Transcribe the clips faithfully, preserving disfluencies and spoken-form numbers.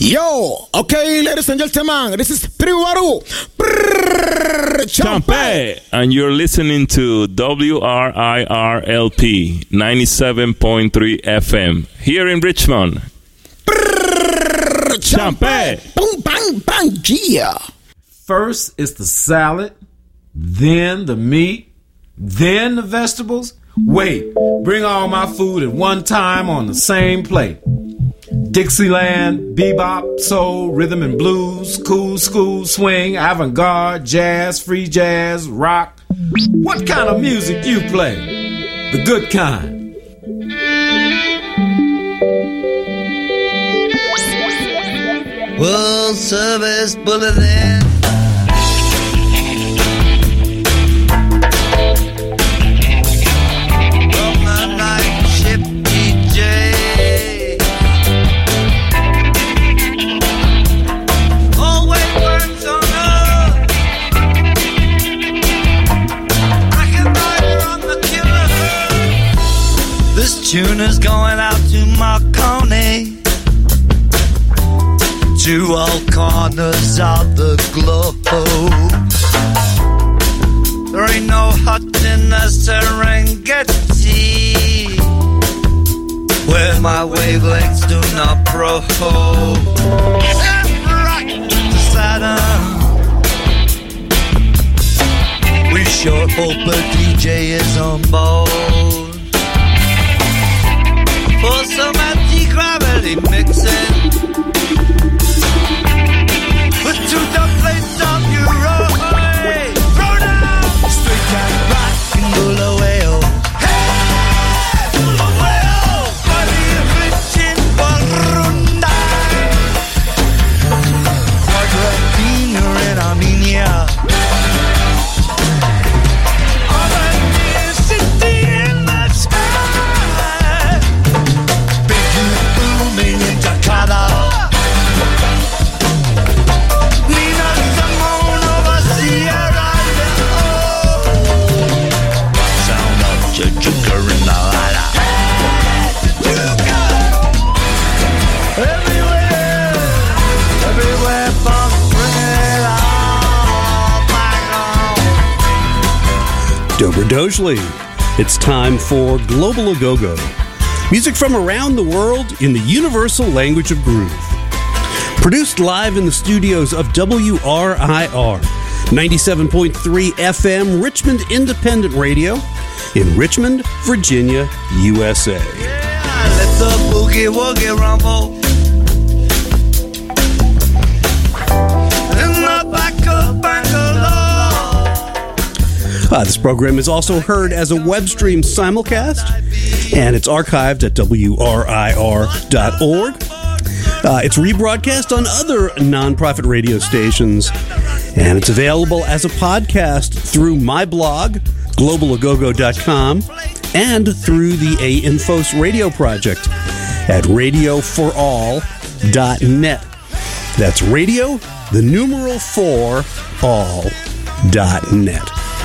Yo, okay, ladies and gentlemen, this is Priwaru Champe, and you're listening to W R I R L P ninety-seven point three F M here in Richmond. Champe, boom, bang, bang, yeah. First is the salad, then the meat, then the vegetables. Wait, bring all my food at one time on the same plate. Dixieland, bebop, soul, rhythm and blues, cool school, swing, avant-garde, jazz, free jazz, rock. What kind of music you play? The good kind. World Service Bulletin. Tune is going out to Marconi, to all corners of the globe. There ain't no hut in the Serengeti where my wavelengths do not probe. Left, right to Saturn. We sure hope a D J is on board for some anti-gravity mixing with two dumb plates of Euro. Hey, throw down straight cat rock and Bulawayo. Hey, Bulawayo, body of rich in Burundi, Argentina and Armenia. All I need is city in the sky. Dobrodojli. It's time for Global A-Go-Go. Music from around the world in the universal language of groove. Produced live in the studios of W R I R, ninety-seven point three F M, Richmond Independent Radio, in Richmond, Virginia, U S A. Yeah, let the boogie woogie rumble. In the back of Bangalore. Uh, this program is also heard as a web stream simulcast, and it's archived at W R I R dot org. Uh, it's rebroadcast on other nonprofit radio stations, and it's available as a podcast through my blog, global a go go dot com, and through the A-Infos radio project at radio for all dot net. That's radio, the numeral four, all dot net.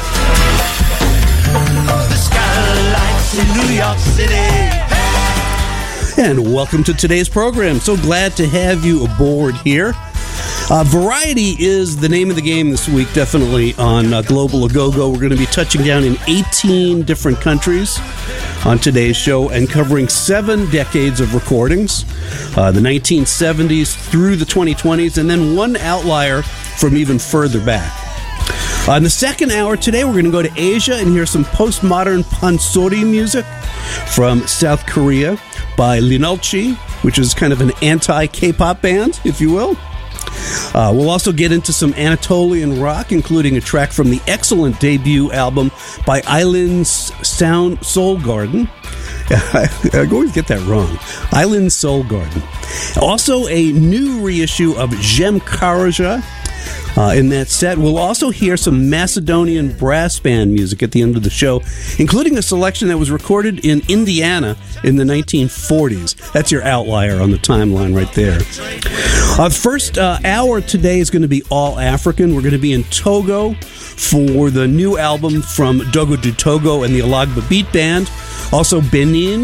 The skylights in New York City. And welcome to today's program. So glad to have you aboard here. Uh, variety is the name of the game this week, definitely on uh, Global A-Go-Go. We're going to be touching down in eighteen different countries on today's show and covering seven decades of recordings, uh, the nineteen seventies through the twenty twenties, and then one outlier from even further back. Uh, in the second hour today, we're going to go to Asia and hear some postmodern pansori music from South Korea by Linolchi, which is kind of an anti-K-pop band, if you will. Uh, we'll also get into some Anatolian rock, including a track from the excellent debut album by Island's Sound Soul Garden. I, I always get that wrong. Island Soul Garden. Also, a new reissue of Jem Karaja. Uh, in that set, we'll also hear some Macedonian brass band music at the end of the show, including a selection that was recorded in Indiana in the nineteen forties. That's your outlier on the timeline right there. Our first uh, hour today is going to be all African. We're going to be in Togo for the new album from Dogo du Togo and the Alagba Beat Band. Also Benin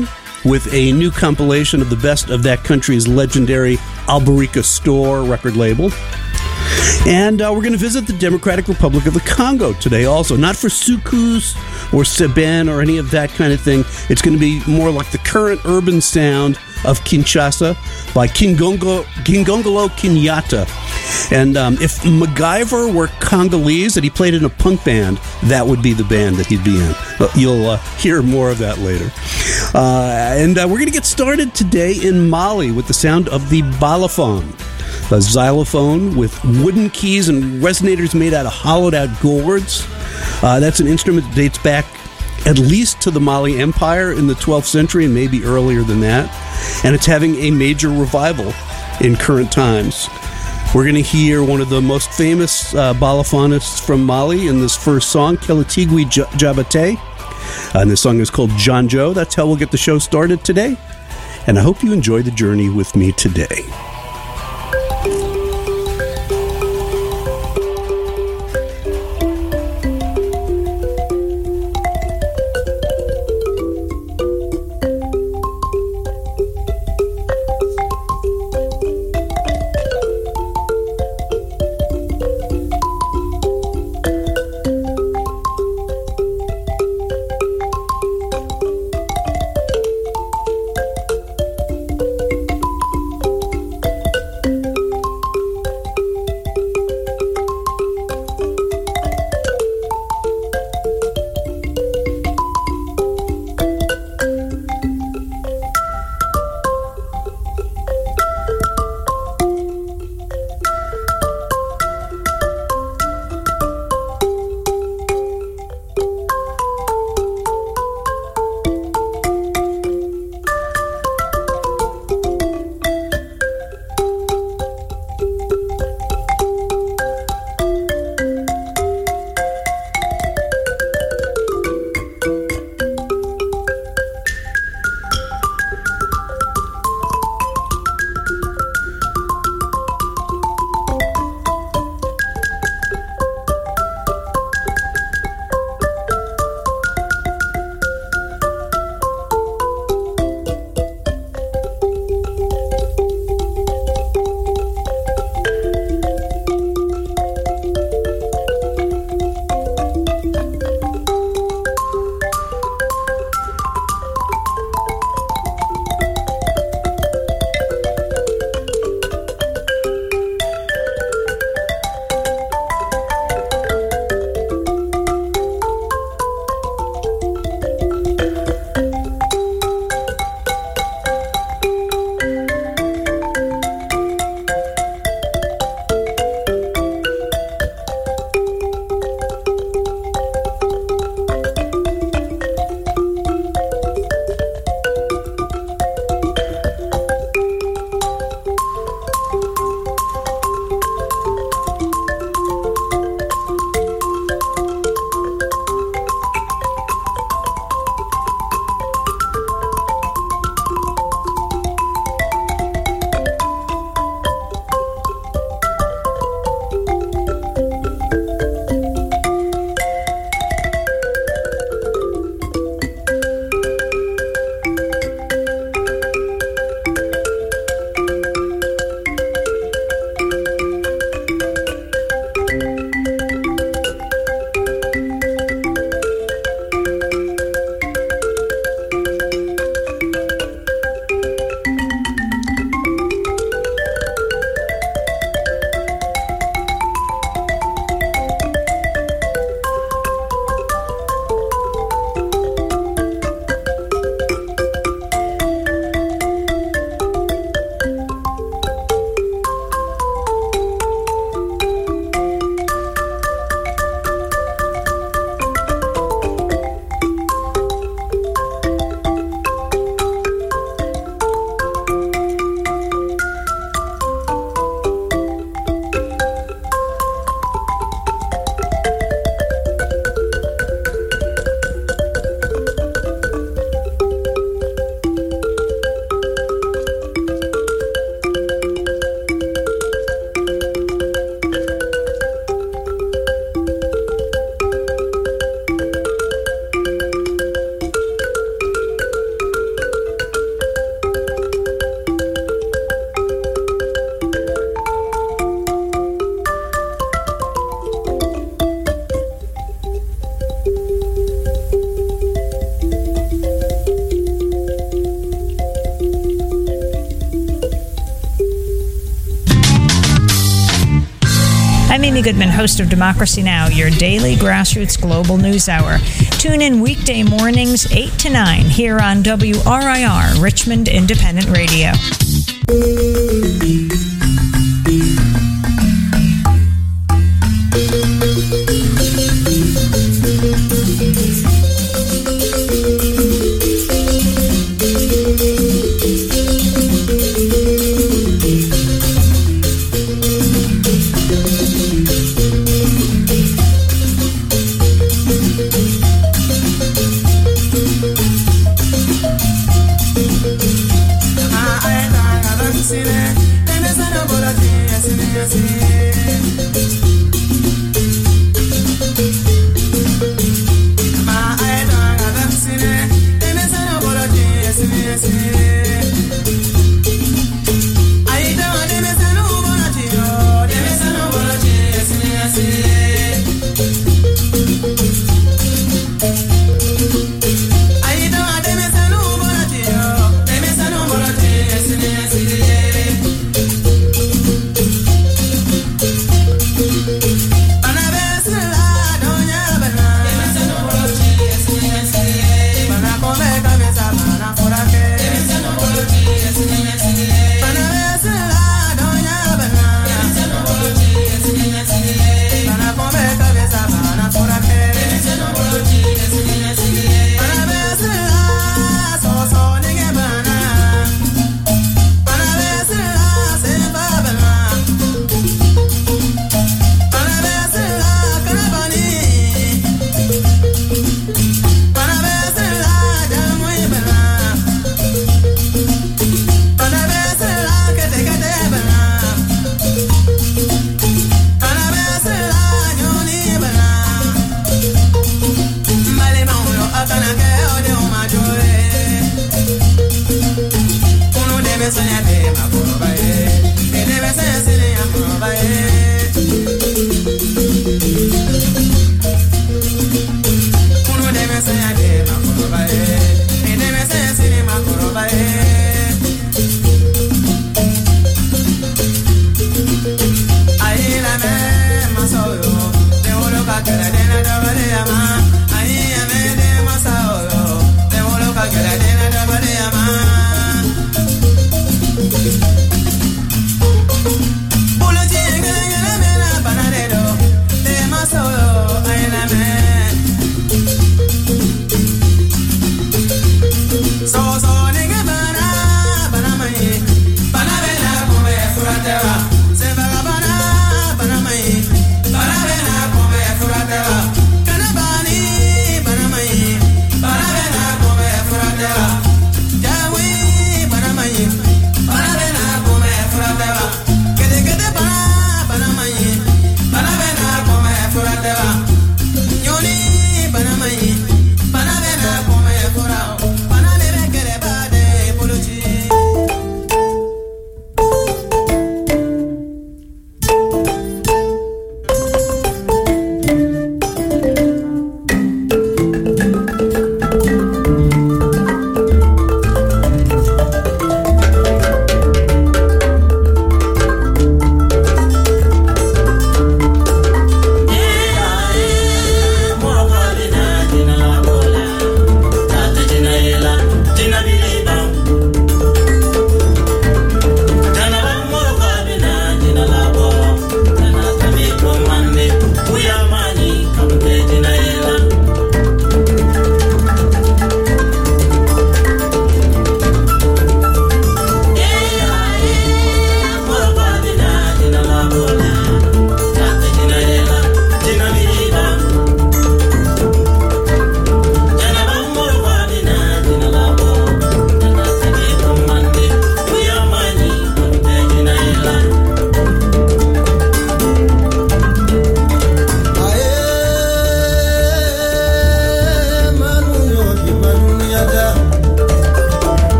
with a new compilation of the best of that country's legendary Alberica Store record label. And uh, we're going to visit the Democratic Republic of the Congo today also. Not for soukous or seben or any of that kind of thing. It's going to be more like the current urban sound of Kinshasa by Kingongo, Kingongolo Kenyatta. And um, if MacGyver were Congolese and he played in a punk band, that would be the band that he'd be in. But you'll uh, hear more of that later. Uh, and uh, we're going to get started today in Mali with the sound of the balafon, a xylophone with wooden keys and resonators made out of hollowed-out gourds. Uh, that's an instrument that dates back at least to the Mali Empire in the twelfth century and maybe earlier than that. And it's having a major revival in current times. We're going to hear one of the most famous uh, balaphonists from Mali in this first song, Kelatigui Jabate. Uh, and this song is called Janjo. That's how we'll get the show started today. And I hope you enjoy the journey with me today. I'm Amy Goodman, host of Democracy Now!, your daily grassroots global news hour. Tune in weekday mornings, eight to nine, here on W R I R, Richmond Independent Radio.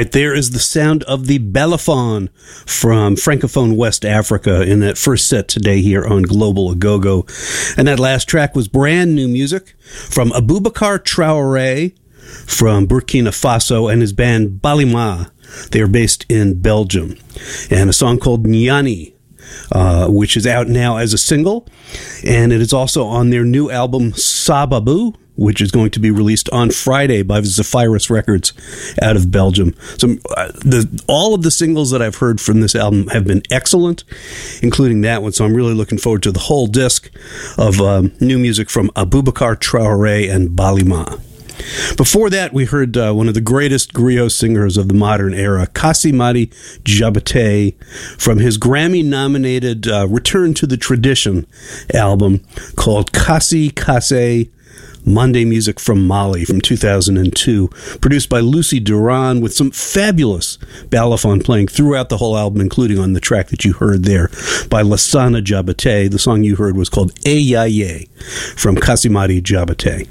right, there is the sound of the Balafon from Francophone West Africa in that first set today here on Global Agogo. And that last track was brand new music from Abubakar Traoré from Burkina Faso and his band Balima. They are based in Belgium. And a song called Nyani, uh, which is out now as a single. And it is also on their new album Sababu, which is going to be released on Friday by Zephyrus Records out of Belgium. So uh, the, all of the singles that I've heard from this album have been excellent, including that one. So I'm really looking forward to the whole disc of um, new music from Abubakar Traoré and Balima. Before that, we heard uh, one of the greatest griot singers of the modern era, Kassimati Diabaté, from his Grammy-nominated uh, Return to the Tradition album called Kassi Kassé Monday Music from Mali from two thousand two, produced by Lucy Duran, with some fabulous balafon playing throughout the whole album, including on the track that you heard there by Lassana Diabaté. The song you heard was called Ayaye from Kassimati Diabaté.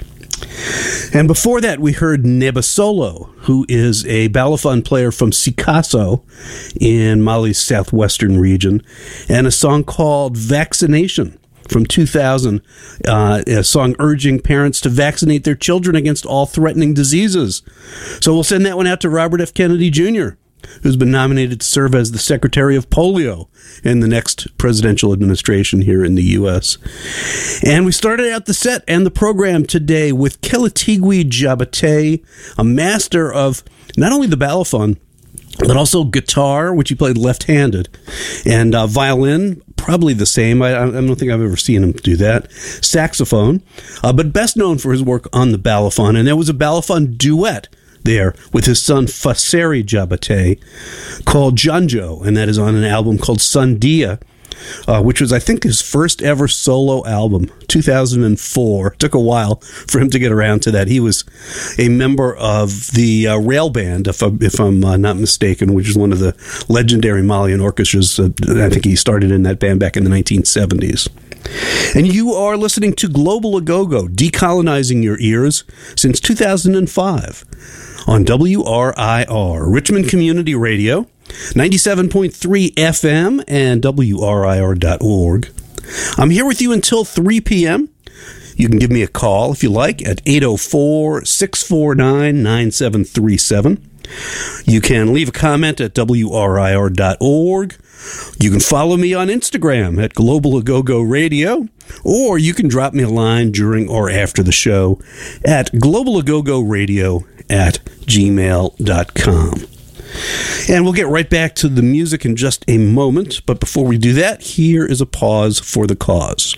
And before that, we heard Nebasolo, who is a balafon player from Sikasso in Mali's southwestern region, and a song called Vaccination from two thousand, uh, a song urging parents to vaccinate their children against all threatening diseases. So we'll send that one out to Robert F. Kennedy Junior, who's been nominated to serve as the Secretary of Polio in the next presidential administration here in the U S. And we started out the set and the program today with Keletigui Diabaté, a master of not only the balafon, but also guitar, which he played left-handed, and uh, violin, probably the same. I, I don't think I've ever seen him do that. Saxophone, uh, but best known for his work on the balafon. And there was a balafon duet there with his son Fasseri Diabaté called Janjo, and that is on an album called Sandia, uh, which was, I think, his first ever solo album, two thousand four. It took a while for him to get around to that. He was a member of the uh, Rail Band, if, I, if I'm uh, not mistaken, which is one of the legendary Malian orchestras. Uh, I think he started in that band back in the nineteen seventies. And you are listening to Global Agogo, decolonizing your ears since two thousand five on W R I R, Richmond Community Radio, ninety-seven point three F M and W R I R dot org. I'm here with you until three p.m. You can give me a call if you like at eight oh four, six four nine, nine seven three seven. You can leave a comment at W R I R dot org. You can follow me on Instagram at Global Agogo Radio, or you can drop me a line during or after the show at globalagogoradio at gmail dot com. And we'll get right back to the music in just a moment, but before we do that, here is a pause for the cause.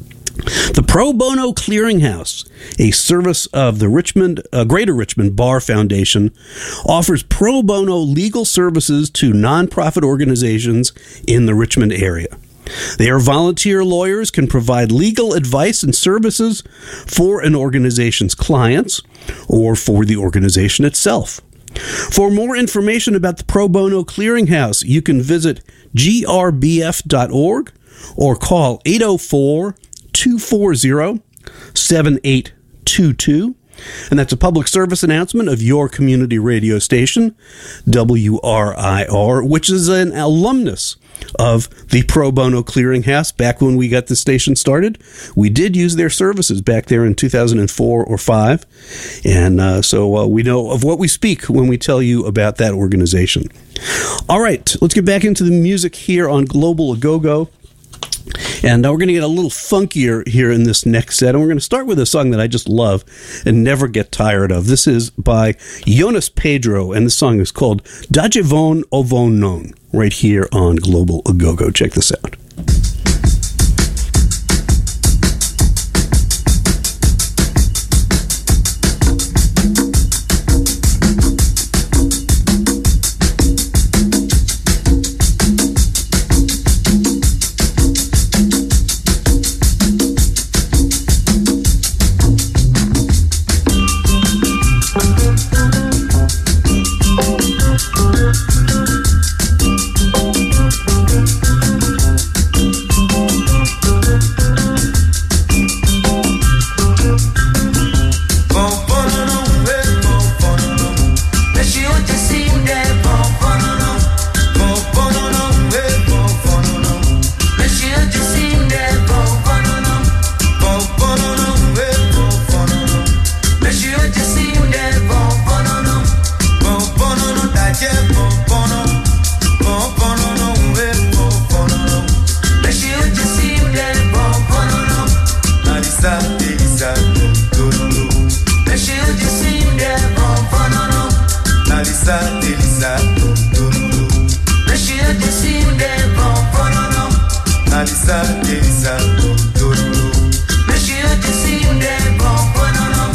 The Pro Bono Clearinghouse, a service of the Richmond, uh, Greater Richmond Bar Foundation, offers pro bono legal services to nonprofit organizations in the Richmond area. Their volunteer lawyers can provide legal advice and services for an organization's clients or for the organization itself. For more information about the Pro Bono Clearinghouse, you can visit G R B F dot org or call eight oh four, two four zero, seven eight two two. And that's a public service announcement of your community radio station, W R I R, which is an alumnus of the Pro Bono Clearinghouse. Back when we got the station started, we did use their services back there in two thousand four or five. And uh, so uh, we know of what we speak when we tell you about that organization. All right, let's get back into the music here on Global Agogo. And now we're going to get a little funkier here in this next set. And we're going to start with a song that I just love and never get tired of. This is by Jonas Pedro, and the song is called Dajevon Ovonon, right here on Global Agogo. Check this out. Elisa, Tururu. Monsieur de Simde, bon, bon, non, non. Alisa, Elisa, Tururu. Monsieur de Simde, bon, bon, non, non.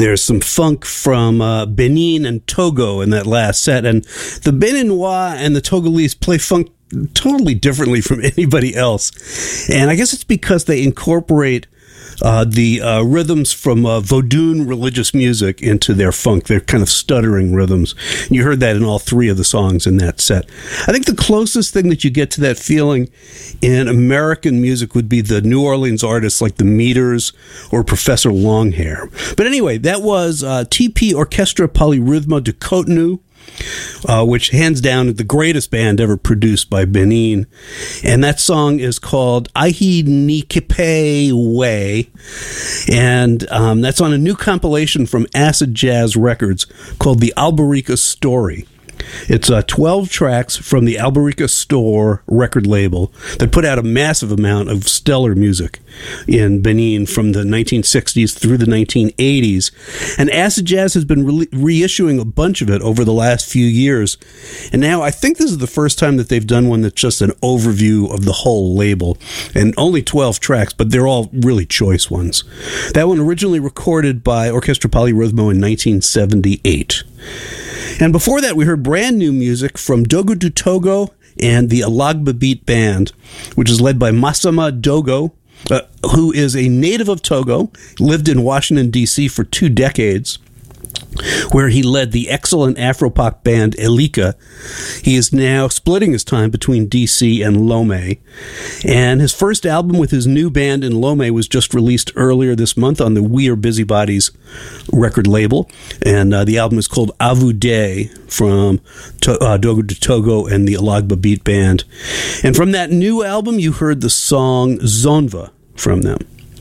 There's some funk from uh, Benin and Togo in that last set. And the Beninois and the Togolese play funk totally differently from anybody else. And I guess it's because they incorporate Uh, the uh, rhythms from uh, Vodun religious music into their funk. They're kind of stuttering rhythms. You heard that in all three of the songs in that set. I think the closest thing that you get to that feeling in American music would be the New Orleans artists like the Meters or Professor Longhair. But anyway, that was uh, T P Orchestra Polyrhythmo de Cotonou, Uh, which hands down is the greatest band ever produced by Benin. And that song is called Ahi Nikipe Way. And um, that's on a new compilation from Acid Jazz Records called The Alberica Story. It's uh, twelve tracks from the Alberica Store record label that put out a massive amount of stellar music in Benin from the nineteen sixties through the nineteen eighties. And Acid Jazz has been re- reissuing a bunch of it over the last few years. And now I think this is the first time that they've done one that's just an overview of the whole label. And only twelve tracks, but they're all really choice ones. That one originally recorded by Orchestra Polyrhythmo in nineteen seventy-eight. And before that, we heard brand new music from Dogo du Togo and the Alagba Beat Band, which is led by Massama Dogo, uh, who is a native of Togo, lived in Washington, D C for two decades, where he led the excellent Afropop band Elika. He is now splitting his time between D C and Lomé. And his first album with his new band in Lomé was just released earlier this month on the We Are Busybodies record label. And uh, the album is called Avude from to- uh, Dogo de Togo and the Alagba Beat Band. And from that new album, you heard the song Zonva from them.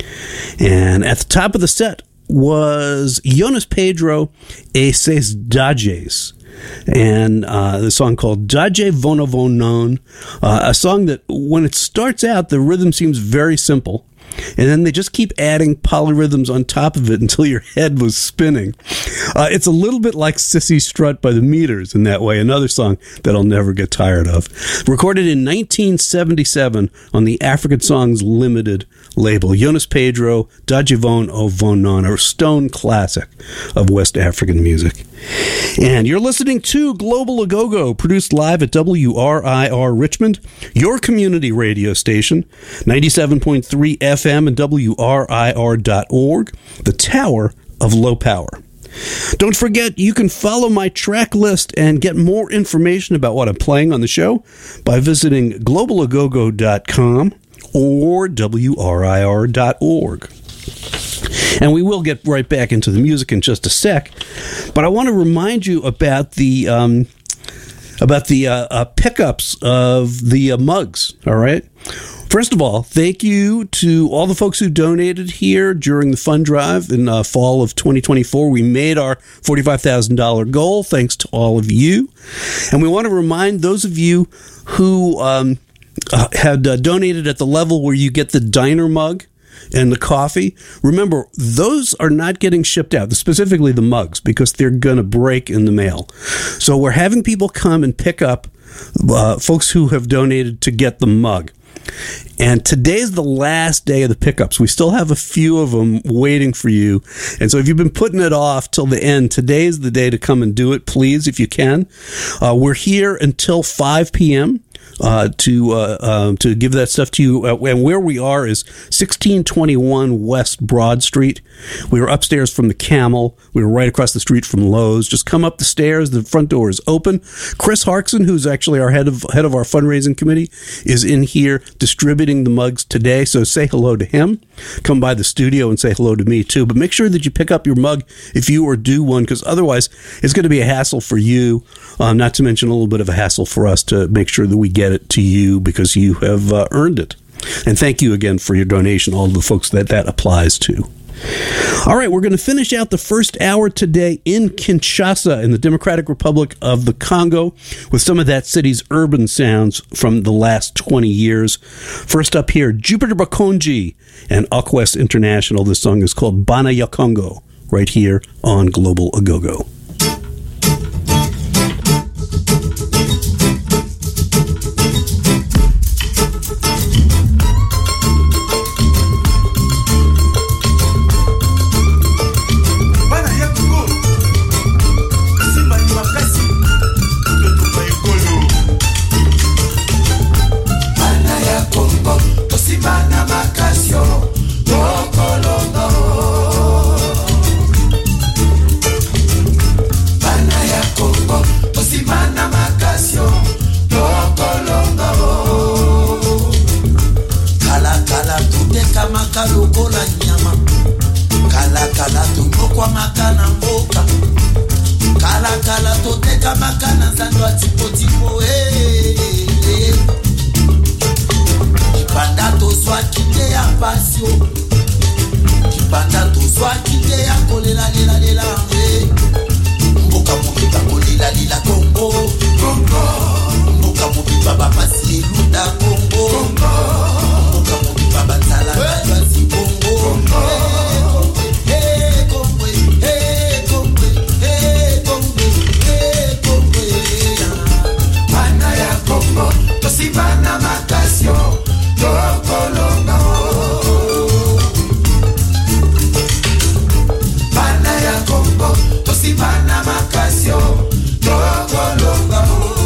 And at the top of the set was Jonas Pedro e Seis Dajes, and uh, the song called Daje Vonovonon, uh, a song that when it starts out, the rhythm seems very simple, and then they just keep adding polyrhythms on top of it until your head was spinning. Uh, it's a little bit like Sissy Strut by the Meters in that way, another song that I'll never get tired of. Recorded in nineteen seventy-seven on the African Songs Limited label. Jonas Pedro, Dajivon o Vonon, a stone classic of West African music. And you're listening to Global Agogo, produced live at W R I R Richmond, your community radio station, ninety-seven point three F M and W R I R dot org, the Tower of Low Power. Don't forget, you can follow my track list and get more information about what I'm playing on the show by visiting global agogo dot com or W R I R dot org. And we will get right back into the music in just a sec, but I want to remind you about the um, about the uh, uh, pickups of the uh, mugs, all right? First of all, thank you to all the folks who donated here during the fund drive in uh, fall of twenty twenty-four. We made our forty-five thousand dollars goal, thanks to all of you. And we want to remind those of you who um, uh, had uh, donated at the level where you get the diner mug and the coffee. Remember, those are not getting shipped out, specifically the mugs, because they're going to break in the mail. So we're having people come and pick up uh, folks who have donated to get the mug. And today's the last day of the pickups. We still have a few of them waiting for you. And so if you've been putting it off till the end, today's the day to come and do it, please, if you can. Uh, we're here until five p.m. Uh, to uh, uh, to give that stuff to you. Uh, and where we are is sixteen twenty-one West Broad Street. We were upstairs from the Camel. We were right across the street from Lowe's. Just come up the stairs. The front door is open. Chris Harkson, who's actually our head of head of our fundraising committee, is in here distributing the mugs today. So say hello to him. Come by the studio and say hello to me too. But make sure that you pick up your mug if you are due one, because otherwise it's going to be a hassle for you. Um, not to mention a little bit of a hassle for us to make sure that we get it to you because you have uh, earned it. And thank you again for your donation, all the folks that that applies to. All right, we're going to finish out the first hour today in Kinshasa in the Democratic Republic of the Congo with some of that city's urban sounds from the last twenty years. First up here, Jupiter Bakonji and Aquest International. This song is called Bana Ya Congo, right here on Global Agogo. Bana makana mboka kala kala toteka makana zandwa tipo tipo eh kipanda tozwa kite ya pasio kipanda tozwa kite ya kolela lela lela eh mboka mobika kolela lela Kongo Kongo mboka mobika bapasi eluda Kongo Kongo mboka mobika batala bazi Kongo Kongo eh Kongo eh Kongo eh Kongo eh Kongo bana ya Kongo tosibana makasio tokolonga bana ya Kongo tosibana makasio tokolonga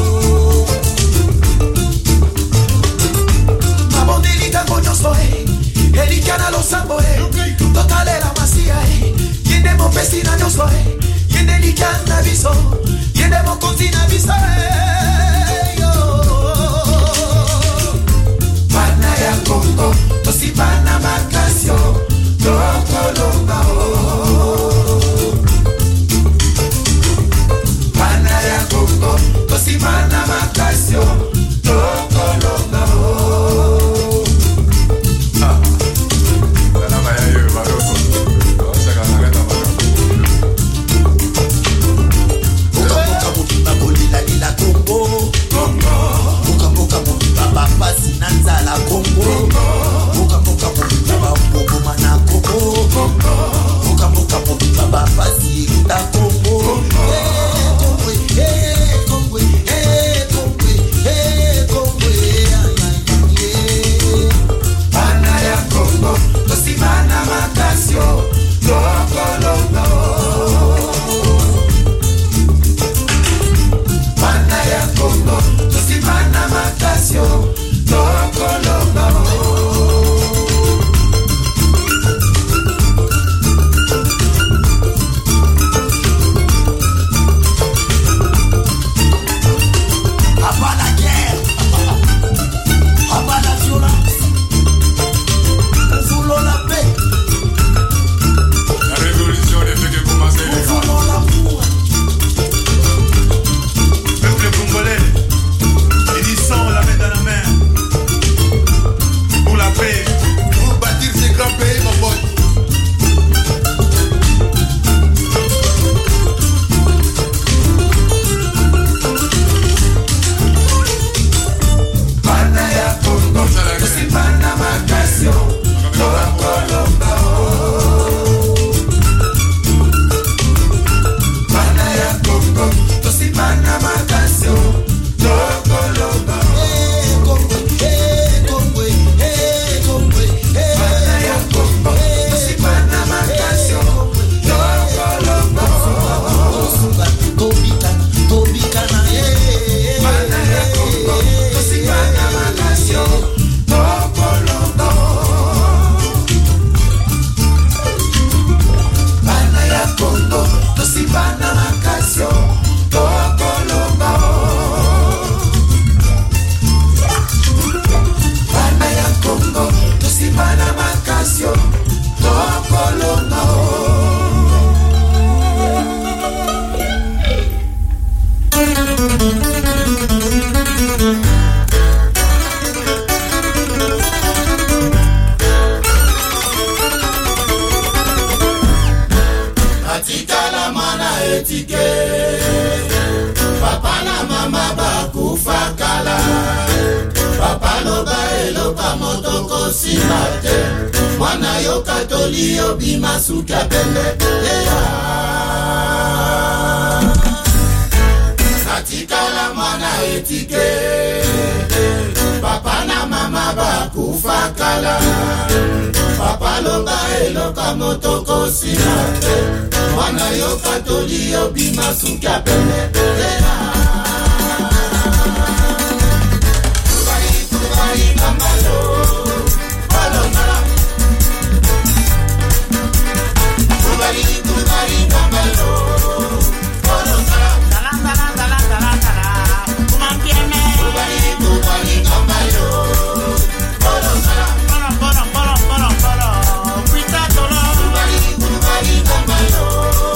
mabondelika konyoso eh elikana lo sambo eh totalela masia eh yende mopesi na nyoso eh yende likana biso yende mokonzi na biso eh yo bana ya Kongo tosibana makasio tokolonga bana ya Kongo tosibana makasio tokolonga la Congo, boka boka boka boka mana Congo, boka boka boka baba si la Congo, eh Congo, eh Congo, eh Congo, eh Congo, eh bana ya Congo, tosimana makasio, tokolonga, bana ya Congo, tosimana makasio. Tokolonga Abat la guerre, abat la violence, nous voulons la paix. La révolution ne fait que commencer. Nous voulons l'amour. Peuple congolais, unissons la main dans la main. La paix, pour bâtir ce grand pays, mon pote. Bana ya Congo, tosibana makasio, tokolonga. Bana ya Congo, tosibana makasio, tokolonga. Papa na mama bakufa kala Papa loba eloba motoko simate Mwana yo katoli yo bima suka pende Natikala mwana etike Papa na mama bakufa kala Papa loba eloba motoko simate Mwana yo katoli yo bima suka pende Polo, polo, polo, polo, polo, polo, polo, polo, polo, polo, polo, polo, polo, polo, polo,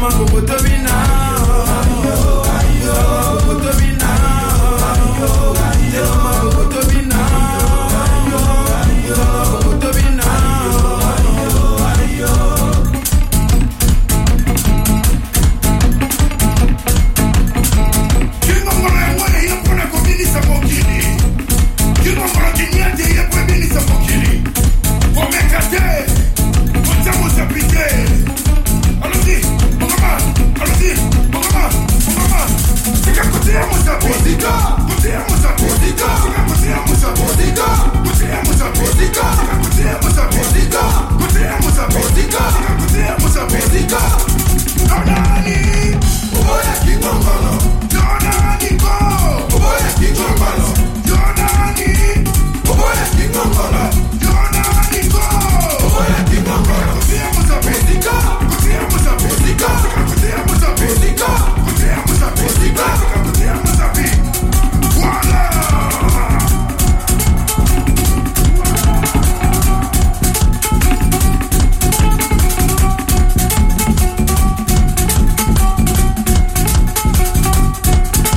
makokoto bien